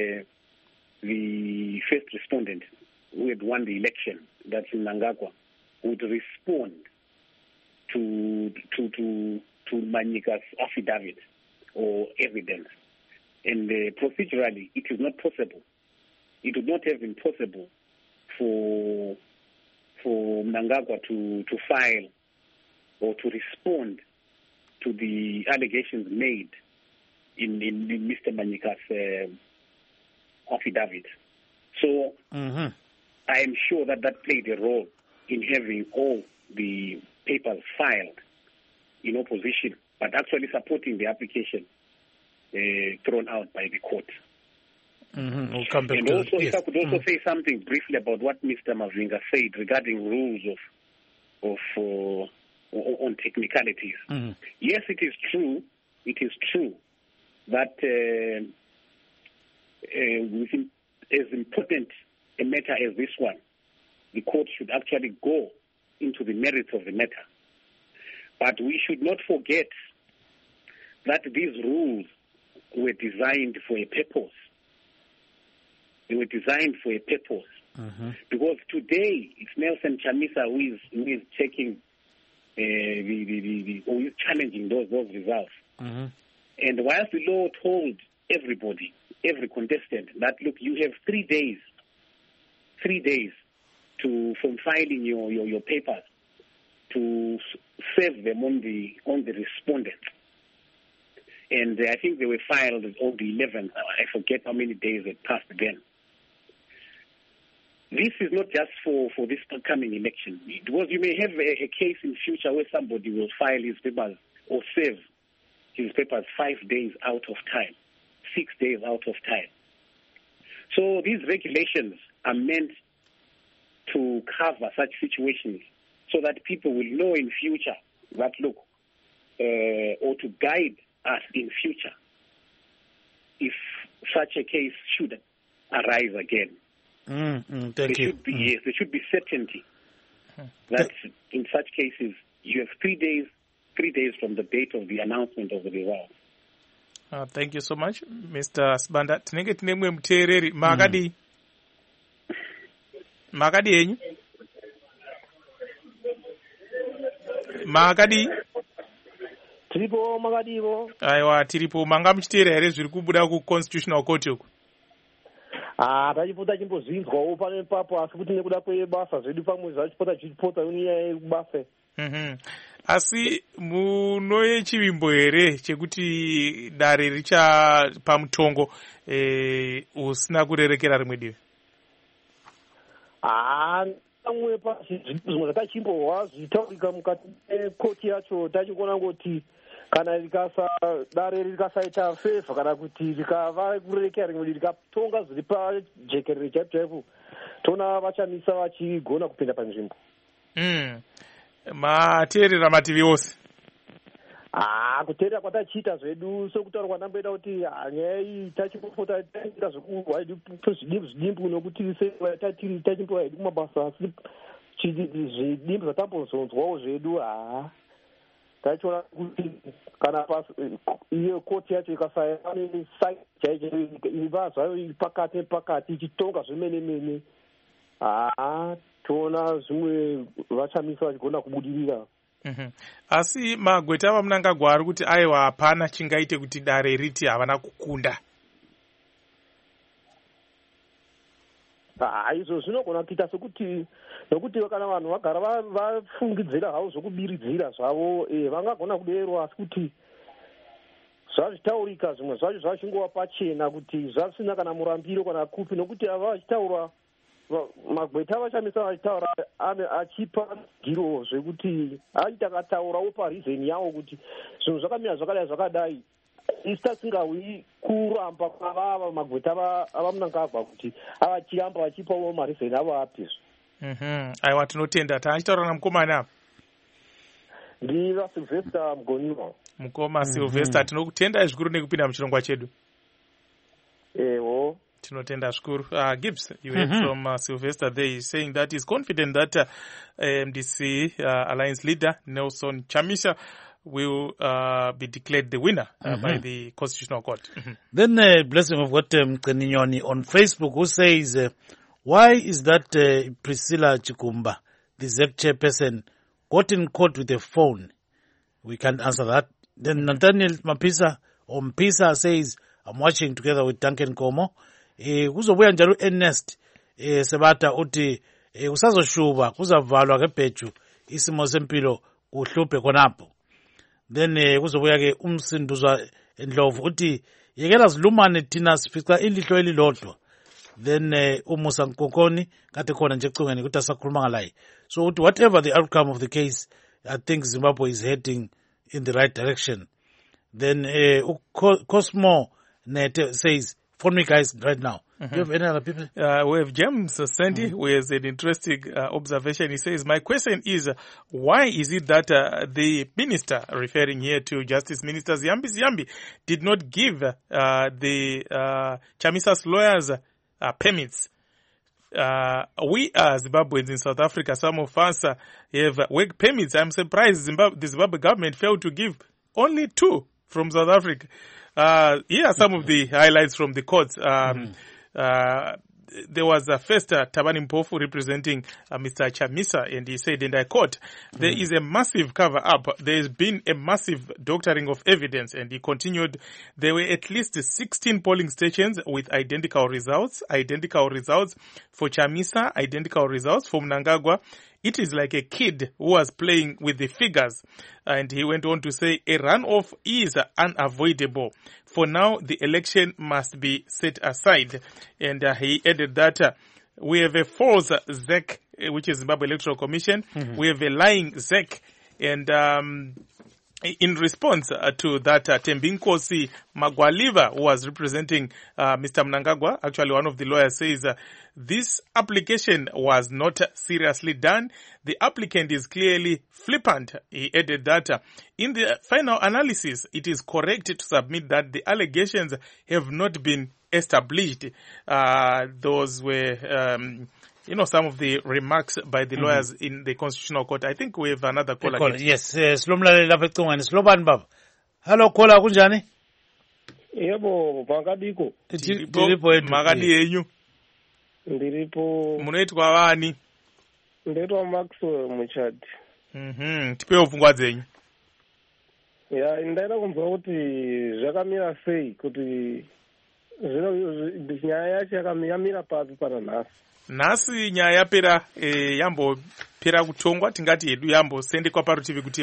Speaker 4: the first respondent who had won the election, that's in Mnangagwa, would respond to Manyika's affidavit or evidence. And procedurally, it is not possible. It would not have been possible for Mnangagwa to file or to respond to the allegations made in Mr. Manyika's affidavit. So I am sure that played a role in having all the papers filed in opposition, but actually supporting the application thrown out by the court.
Speaker 2: We'll come back
Speaker 4: and
Speaker 2: to
Speaker 4: also,
Speaker 2: yes.
Speaker 4: if I could also say something briefly about what Mr. Mavinga said regarding rules on technicalities. Yes, it is true. It is true that within as important a matter as this one, the court should actually go into the merits of the matter. But we should not forget that these rules were designed for a purpose. They were designed for a purpose. Because today it's Nelson Chamisa who is taking who is challenging those results. And whilst the law told everybody, every contestant, that look, you have 3 days from filing your papers to serve them on the respondent. And I think they were filed on the 11th. I forget how many days had passed then. This is not just for this upcoming election. Because you may have a case in future where somebody will file his papers or serve his papers 5 days out of time, 6 days out of time. So these regulations are meant to cover such situations so that people will know in future that, look, or to guide us in future if such a case should arise again. There should be certainty that in such cases you have 3 days from the date of the announcement of the result.
Speaker 1: Thank you so much, Mr. Sibanda. Tinenge tine mwe muteereri makadi enyu
Speaker 7: tiripo makadivo.
Speaker 1: Aiwa, tiripo. Manga muchiteera here zviri kubuda kuconstitutional court uku?
Speaker 7: Tachipota chimbozinzwawo pano ipapo, asi kuti nekuda kwebasa zvedu pamwe zvachipota chichipota nyaya yekubasa.
Speaker 1: Asi munoye chivimbo here chekuti dare richa pamutongo usina kurerekera rimwe divi?
Speaker 7: Pamwe zvimwe zvakachimbohwa zvichitaurika mukati mekoti yacho, tachikuona ngoti kana dare rikasaita fevha kana kuti rikava kurerekera rimwe rikatonga zviri pajekerere chaipo chaipo, toona vachamisa vachigona kupinda panzvimbo.
Speaker 1: Mateerera mativi ose?
Speaker 7: Kuteerera kwatachiita zvedu sokutaurwa ndamboita kuti nyaya iyi tachipota taita zvekurwa zvidimbu nokuti tatiri tachimbowa hedu kumabasa, asi zvidimbu zvatambozonzwawo zvedu tachiona kuti kana iyo koti yacho ikasaiva zvayo iri pakati ichitonga zvemene-mene, toona zvimwe vachamisa vachigona kubudirira.
Speaker 1: Asi magweta ava munangagwa ari kuti aiwa hapana chingaite kuti dare riti havana kukunda.
Speaker 7: Izvo zvinogona kuita sekuti nokuti kana vanhu vagara vafungidzira havo zvokubiridzira zvavo, vangagona kuderwa, asi kuti zvazvitaurika zvimwe zvacho zvachingova pachena kuti zvasina kana murambiro kana kupi, nokuti ava vachitaura magweta vachamisa vachitaura achipa giro zvekuti aita akataurawo parizeni yavo kuti zvinhu zvakamira zvakadai isi tasingawi kuramba kwavava magweta ava munangagwa kuti avachiramba vachipawo marizeni avo apizvo.
Speaker 1: Aiwa, tinotenda. Taachitaura namukomana apa?
Speaker 7: Ndiva Sylvester Mugoniwa.
Speaker 1: Mukoma Sylvester, tinokutendai zvikuru nekupinda muchirongwa chedu.
Speaker 7: Ewo.
Speaker 1: Tinotenda zvikuru. Gibbs, you heard from Sylvester there saying that he's confident that MDC Alliance leader Nelson Chamisa will be declared the winner by the Constitutional Court.
Speaker 2: Then blessing of what Mqeninyoni on Facebook, who says, why is that Priscilla Chikumba, the ZEC chairperson, got in court with a phone? We can't answer that. Then Nathaniel Mpisa says, I'm watching together with Duncan Como. Kuzobuya njalo Ernest sebata uthi usazoshuba kuzavalwa kebheju isimo sempilo kuhluphe khonapho. Then kuzobuya ke umsinduzwa Ndlovu uthi yekela zilumane thina sifica ilihlo elilodwa. Then umusa Nkokoni kade khona nje ecungeni ukuthi asakhuluma ngalaye. So uthi whatever the outcome of the case, I think Zimbabwe is heading in the right direction. Then Cosmo Nete says, phone me guys right now. Do you have any other people?
Speaker 1: We have James Sandy, who has an interesting observation. He says, my question is, why is it that the minister, referring here to Justice Minister Ziyambi, did not give the Chamisa's lawyers permits? We are Zimbabweans in South Africa. Some of us have work permits. I'm surprised the Zimbabwe government failed to give only 2 from South Africa. Here are some of the highlights from the courts. There was first Thabani Mpofu representing Mr. Chamisa, and he said, and I quote, there is a massive cover-up. There has been a massive doctoring of evidence. And he continued, there were at least 16 polling stations with identical results for Chamisa, identical results for Mnangagwa. It is like a kid who was playing with the figures. And he went on to say, a runoff is unavoidable. For now, the election must be set aside. And he added that we have a false ZEC, which is Zimbabwe Electoral Commission. We have a lying ZEC. And in response to that, Tembinkosi Magwaliva, who was representing Mr. Mnangagwa, actually one of the lawyers, says this application was not seriously done. The applicant is clearly flippant. He added that in the final analysis, it is correct to submit that the allegations have not been established. Those were some of the remarks by the lawyers in the Constitutional Court. I think we have another caller.
Speaker 2: Yes, Slomla lapha ecingweni. Slobani baba. Hello caller, kunjani?
Speaker 7: Yebo, makadiko.
Speaker 2: Ndiripo
Speaker 1: makadi yenyu.
Speaker 7: Ndiripo.
Speaker 1: Munoitwa vani?
Speaker 7: Ndinoitwa Maxwell Muchati.
Speaker 1: Tipewo pfungwa dzenyu.
Speaker 7: Ya, ndaida kunzwa kuti zvakamira sei kuti nyaya yacho yakamira papi pana nhasi.
Speaker 1: Nhasi nyaya yapera yambopera kutongwa, tingati hedu yambosendekwa parutivi kuti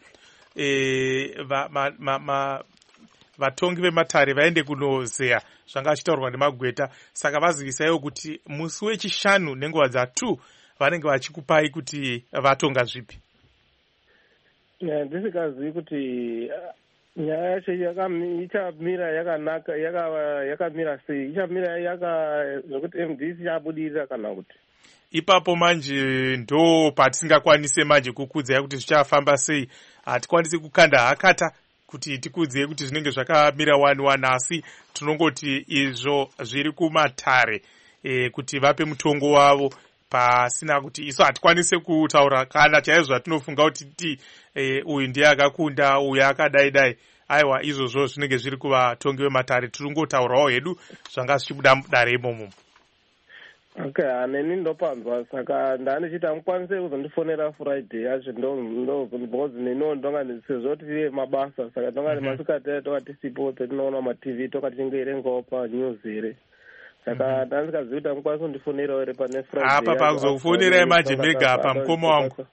Speaker 1: vatongi vematare vaende kunozeya zvanga achitaurwa nemagweta. Saka vazivisaiwo kuti musi wechishanu nenguva dza2 vanenge vachikupai kuti vatonga zvipi.
Speaker 7: Ndisikazivi kuti nyaya yacho ichamira yakanaka, yakamira sei, ichamira zvokuti MDC yabudirira kana kuti
Speaker 1: ipapo manje ndo patisingakwanise manje kukudzai kuti zvichafamba sei. Hatikwanisi kukanda hakata kuti tikudzei kuti zvinenge zvakamira 1-1, asi tinongoti izvo zviri kumatare kuti vape mutongo wavo, pasina kuti isu hatikwanise kutaura kana chaizvo zvatinofunga kuti uyu ndiye akakunda, uyu akadai. Aiwa, izvozvo zvinenge zviri kuvatongi vematare. Tiringotaurawo hedu zvanga zvichibuda mudare imomo.
Speaker 7: Okay, neni ndopanzwa, saka ndanichiti amukwanise kuzondifonera Friday yacho because ndonga sezvo tiri mabasa, saka ndonga masikati toka tisipo petinoona maTV toka tichingoerengawo panews here. Saka ndandikazivi kuti amukwanise kundifonerawo ere pane Friday.
Speaker 1: Apa pakuzokufonerai manje mega apa mukoma wangu.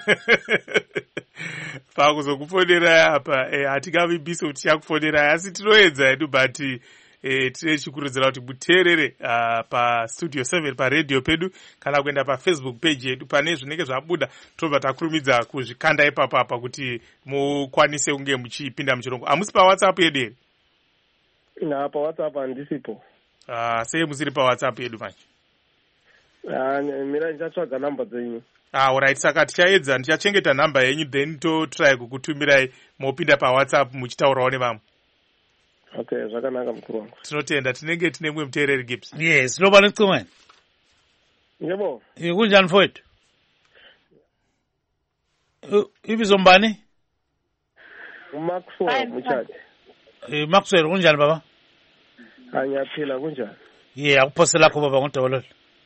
Speaker 1: Pakuzokufonerai apa hatingavibise kuti tichakufonerai, asi tinoedza hedu but tine chikurudzira kuti muteerere pastudio 7 paradio pedu kana kuenda pafacebook page yedu. Pane zvinenge zvabuda tobva takurumidza kuzvikanda ipapo apa kuti mukwanise kunge muchipinda muchirongo. Hamusi pawhatsapp yedu here?
Speaker 7: PaWhatsApp handisipo.
Speaker 1: Sei musiri pawhatsapp yedu manje?
Speaker 7: Mira ndichatsvaga namba dzenyu.
Speaker 1: Alright, saka tichaedza, ndichachengeta nhamba yenyu then totry kukutumirai mopinda pawhatsapp muchitaurawo nevamwe.
Speaker 7: Okay, zvakanaka mukuru wangu.
Speaker 1: Tinotenda. Tinenge tine mumwe muteereri Gibbs.
Speaker 2: Yes, Slobani ecingweni.
Speaker 7: Yebo.
Speaker 2: Kunjani mfowethu? Ibizo mbani?
Speaker 7: Maxwell Muchati.
Speaker 2: Maxwell, kunjani baba?
Speaker 7: Angiyaphila, kunjani?
Speaker 2: Akuphosela lakho baba ngoDololo.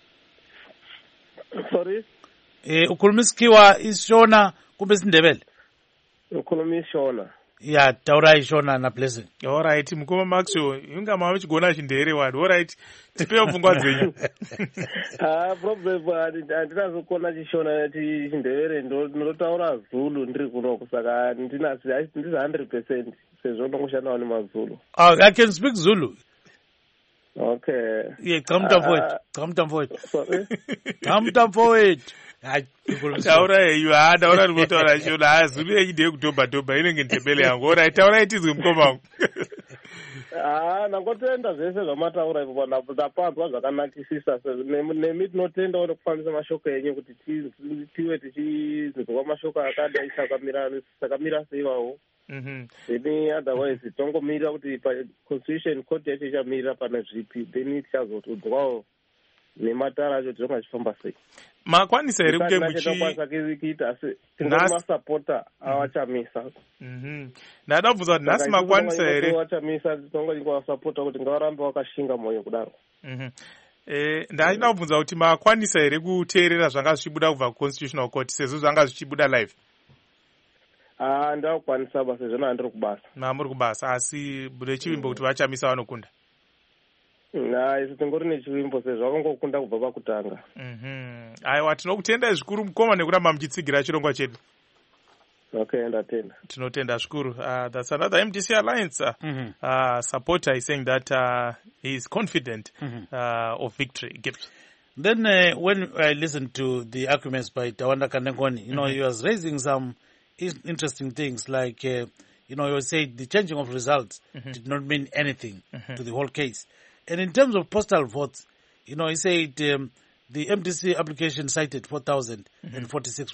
Speaker 7: Sorry?
Speaker 2: Ukhuluma isikhiwa, iShona kumbe isiNdebele?
Speaker 7: Ukhuluma iShona.
Speaker 2: Taura iShona na Blessing.
Speaker 1: Alright, mukoma Maxwell, inga mama chigona chindere wadi. Alright, tipewo pfungwa dzenyu.
Speaker 7: Problem andinazokona chishona chindevere, ndinotaura Zulu ndiri kuno, saka ndisi 100% sezvo ndongoshandawo nemazulu.
Speaker 2: I can speak Zulu.
Speaker 7: Okay.
Speaker 2: Yeah, come forward.
Speaker 7: Sorry?
Speaker 2: Come forward.
Speaker 1: Taura heyu daura rimotaura Shona Zulu yenyu ndiye kudhobha inenge ndebele yangu. Alright, taura tizwe mukoma wangu.
Speaker 7: Nangotenda zvese zvamataura ipo ndapanzwa zvakanakisisa, nemi tinotenda nekufambisa mashoko enyu kuti tive tichizwa mashoko akadai sakamira seivawo. Then otherwise tongomirira kuti Constitution Court yacho ichamirira pane zvipi, then tichazotodzwawo nematara acho tinonga achifamba sei.
Speaker 1: Makwanisa here kunge
Speaker 7: muchikwanisa kuita asi tingori masapota avachamisa.
Speaker 1: Ndada kubvunza kuti nhasi makwanisa here
Speaker 7: vachamisa tinongosapota kuti ngavarambe vakashinga mwoyo kudaro.
Speaker 1: Ndachida kubvunza kuti makwanisa here kuteerera zvanga zvichibuda kubva kuconstitutional court sezvo zvanga zvichibuda live?
Speaker 7: Ndakukwanisa basa zvona handiri kubasa.
Speaker 1: Muri kubasa asi bude chivimbo kuti vachamisa vanokunda?
Speaker 7: Isi tingori nechivimbo sezvo vakangokunda kubva pakutanga.
Speaker 1: Aiwa, tinokutendai zvikuru mukoma nekuramba muchitsigira chirongwa chedu.
Speaker 7: Okay, ndatenda.
Speaker 1: Tinotenda zvikuru. That's another MDC Alliance supporter is saying that he is confident of victory.
Speaker 2: Then when I listened to the arguments by Tawanda Kanengoni, he was raising some interesting things like, he was saying the changing of results did not mean anything to the whole case. And in terms of postal votes, he said the MDC application cited 4,046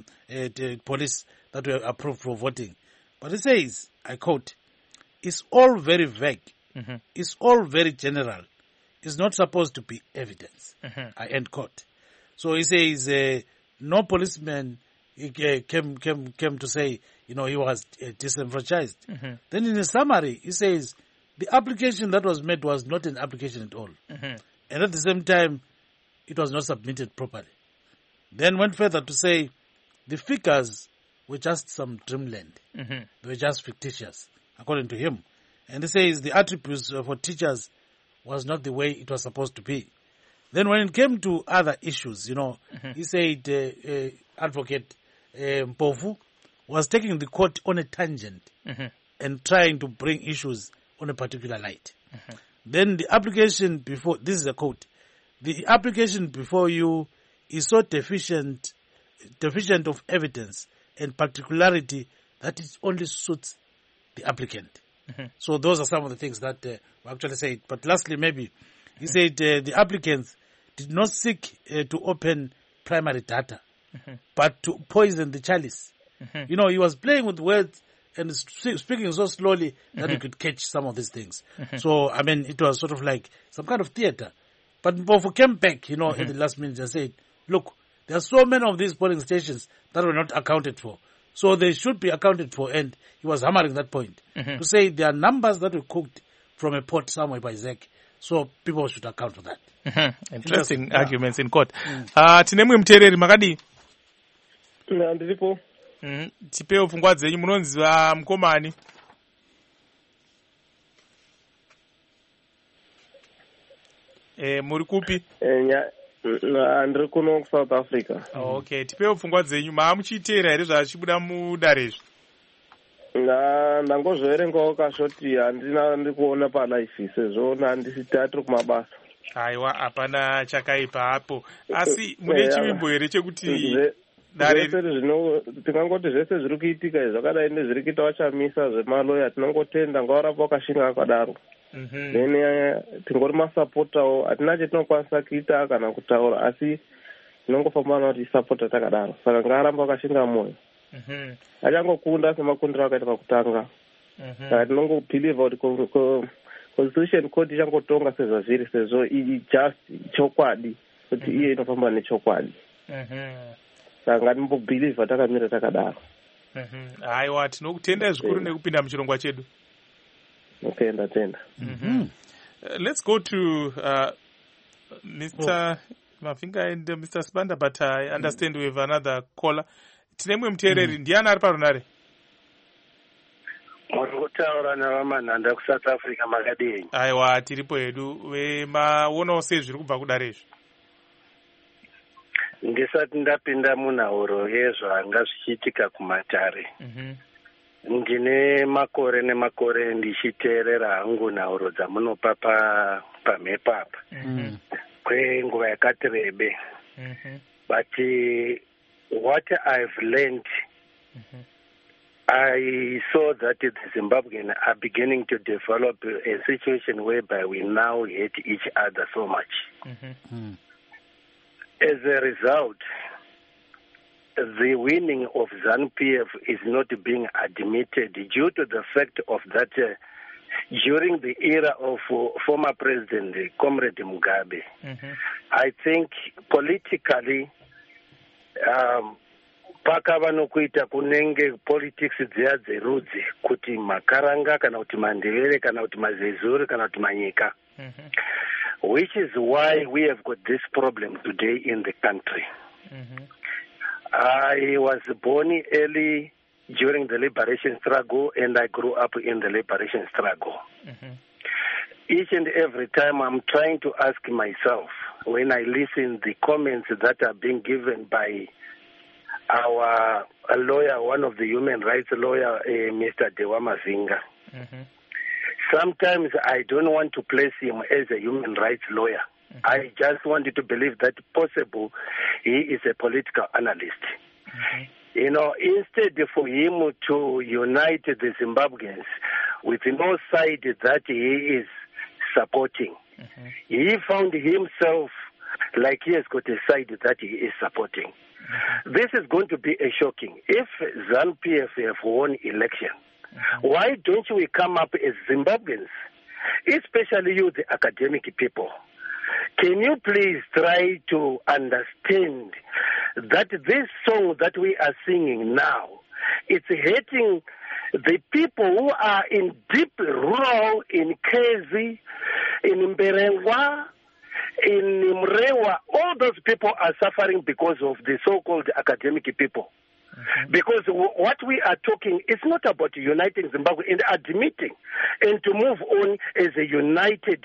Speaker 2: police that were approved for voting. But he says, I quote, it's all very vague. It's all very general. It's not supposed to be evidence. I end quote. So he says no policeman came to say, he was disenfranchised. Then in a summary, he says the application that was made was not an application at all. And at the same time, it was not submitted properly. Then went further to say the figures were just some dreamland. They were just fictitious, according to him. And he says the attributes for teachers was not the way it was supposed to be. Then when it came to other issues, he said Advocate Mpofu was taking the court on a tangent and trying to bring issues on a particular light. Then the application before, this is a quote, the application before you is so deficient of evidence and particularity that it only suits the applicant. So those are some of the things that we actually said. But lastly, maybe, he said the applicants did not seek to open primary data, but to poison the chalice. He was playing with words and speaking so slowly that you could catch some of these things. So, it was sort of like some kind of theater. But Mpofu came back, at the last minute and said, look, there are so many of these polling stations that were not accounted for. So they should be accounted for. And he was hammering that point to say there are numbers that were cooked from a pot somewhere by Zek. So people should account for that.
Speaker 1: Interesting arguments in court. Tinemwe mtereri makadi?
Speaker 7: Ndiripo.
Speaker 1: Tipeo pfungwa dzenyu, munonzi mukomani? Muri kupi?
Speaker 7: Ndiri kuno kuSouth Africa.
Speaker 1: Okay, tipeo pfungwa dzenyu, muchiteera here zvachibuda mudarezvo?
Speaker 7: Ndangozveerengawo kashoti handina ndikuona palife sezvo handisitiri kumabasa.
Speaker 1: Aiwa, hapana chakaipa hapo. Asi mune chivimbo here chekuti
Speaker 7: tingangoti zvese zviri kuitika zvakadai nezviri kuita vachamisa zvemaloya tinongotenda ngavaramba vakashinga akadaro. Then tingori masapotawo hatina chetinokwanisa kuita kana kutaura asi tinongofamba noti isapota takadaro, saka ngavaramba vakashinga mwoyo. Achangokunda semakundiro akaita pakutanga. Saka tinongobhilivha kuti constitution court ichangotonga sezvazviri sezvo just chokwadi kuti iye inofamba nechokwadi. Saka ngatimbobhilivha takamira takadaro.
Speaker 1: Aiwa, tinokutendai zvikuru nekupinda muchirongwa chedu.
Speaker 7: Okay, ndatenda.
Speaker 1: Let's go to Mr. Mafinga and Mr. Sibanda, but I understand we have another caller. Tinemwe mtereri, ndiani ari parunare?
Speaker 8: Muri kutaura navamanhanda kuSouth Africa makadii?
Speaker 1: Aiwa, tiripo hedu. Maonawo sei zviri kubva kudarezvo?
Speaker 8: Ndisati ndapinda munhauro yezvanga zvichiitika kumatare. Ndine makore nemakore ndichiteerera hangu nhauro dzamunopa pamhepo apa kwenguva yakati rebe. But what I've learned, I saw that the Zimbabweans are beginning to develop a situation whereby we now hate each other so much. As a result, the winning of ZANU-PF is not being admitted due to the fact of that during the era of former President Comrade Mugabe. I think politically, pakava nokuita kunenge politics dziya dzerudzi kuti makaranga kana kuti mandevere kana kuti mazezuri kana kuti manyika, which is why we have got this problem today in the country. I was born early during the liberation struggle, and I grew up in the liberation struggle. Each and every time I'm trying to ask myself, when I listen the comments that are being given by our lawyer, one of the human rights lawyer, Mr. Dewa Mavinga, sometimes I don't want to place him as a human rights lawyer. I just wanted to believe that possible he is a political analyst. You know, instead for him to unite the Zimbabweans with no side that he is supporting, he found himself like he has got a side that he is supporting. This is going to be a shocking. If ZANU-PF have won election, why don't we come up as Zimbabweans, especially you, the academic people? Can you please try to understand that this song that we are singing now, it's hurting the people who are in deep rural, in Kezi, in Mberengwa, in Mrewa. All those people are suffering because of the so-called academic people. Because what we are talking is not about uniting Zimbabwe and admitting and to move on as a united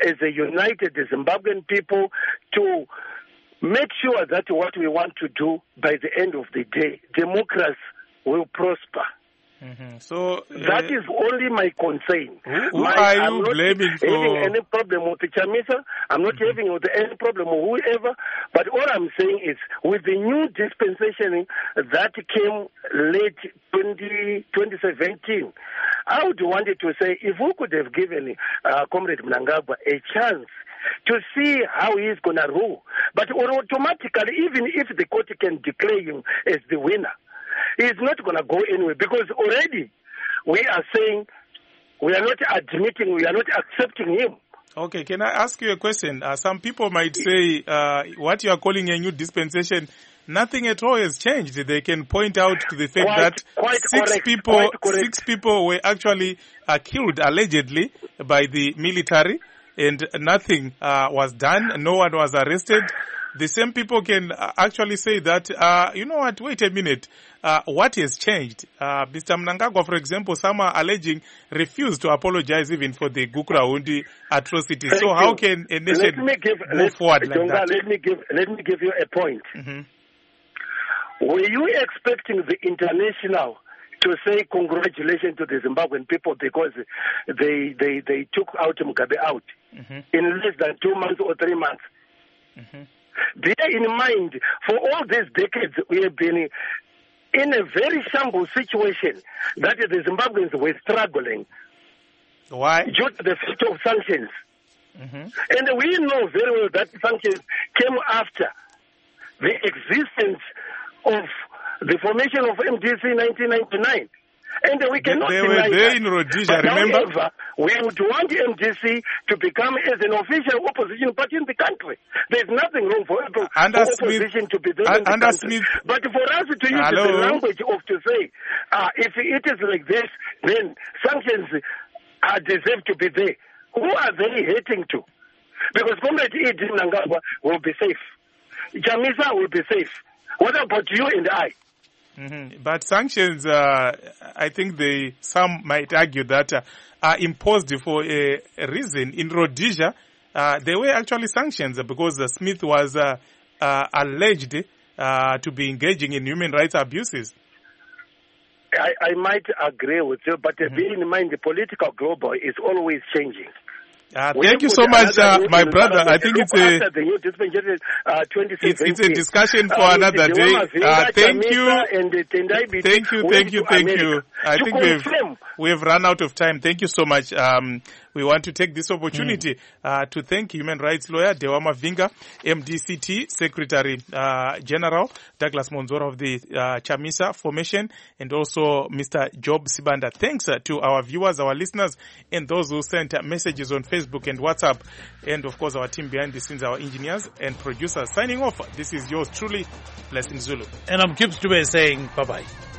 Speaker 8: Zimbabwean people to make sure that what we want to do by the end of the day, democracy will prosper.
Speaker 1: So
Speaker 8: that is only my concern.
Speaker 1: Who are you blaming for?
Speaker 8: Having any problem with Chamisa, I'm not having any problem with whoever, but all I'm saying is with the new dispensation that came late 2017, I would wanted to say if we could have given Comrade Mnangagwa a chance to see how he is going to rule, but automatically, even if the court can declare him as the winner, he's not going to go anywhere because already we are saying we are not admitting, we are not accepting him.
Speaker 1: Okay, can I ask you a question? Some people might say what you are calling a new dispensation, nothing at all has changed. They can point out to the fact that six people were actually killed allegedly by the military and nothing was done. No one was arrested. The same people can actually say that, you know what, wait a minute, what has changed? Mr. Mnangagwa, for example, some are alleging refused to apologize even for the Gukraundi atrocities. So how can a nation move forward like that?
Speaker 8: Let me give you a point. Were you expecting the international to say congratulations to the Zimbabwean people because they took out Mugabe out in less than 2 months or 3 months? Bear in mind, for all these decades, we have been in a very shambles situation that the Zimbabweans were struggling.
Speaker 1: Why?
Speaker 8: Due to the effect of sanctions. And we know very well that sanctions came after the existence of the formation of MDC in 1999. And we cannot
Speaker 1: they were there in Rhodesia, remember?
Speaker 8: However, we would want MDC to become as an official opposition party in the country. There's nothing wrong for opposition to be there in the country. But for us to use the language of to say, if it is like this, then sanctions deserve to be there. Who are they hating to? Because Comrade Edi Mnangagwa will be safe. Chamisa will be safe. What about you and I?
Speaker 1: But sanctions, I think some might argue that are imposed for a reason. In Rhodesia, there were actually sanctions because Smith was alleged to be engaging in human rights abuses.
Speaker 8: I might agree with you, but bear in mind the political global is always changing.
Speaker 1: Thank you so much, my brother. I think it's a it's a discussion for another day. Thank you. I think we've run out of time. Thank you so much. We want to take this opportunity to thank human rights lawyer Dewa Mavinga, MDCT Secretary General Douglas Monzora of the Chamisa Formation, and also Mr. Job Sibanda. Thanks to our viewers, our listeners, and those who sent messages on Facebook and WhatsApp, and of course our team behind the scenes, our engineers and producers. Signing off, this is yours truly, Blessing Zulu.
Speaker 2: And I'm Gibbs Dube saying bye-bye.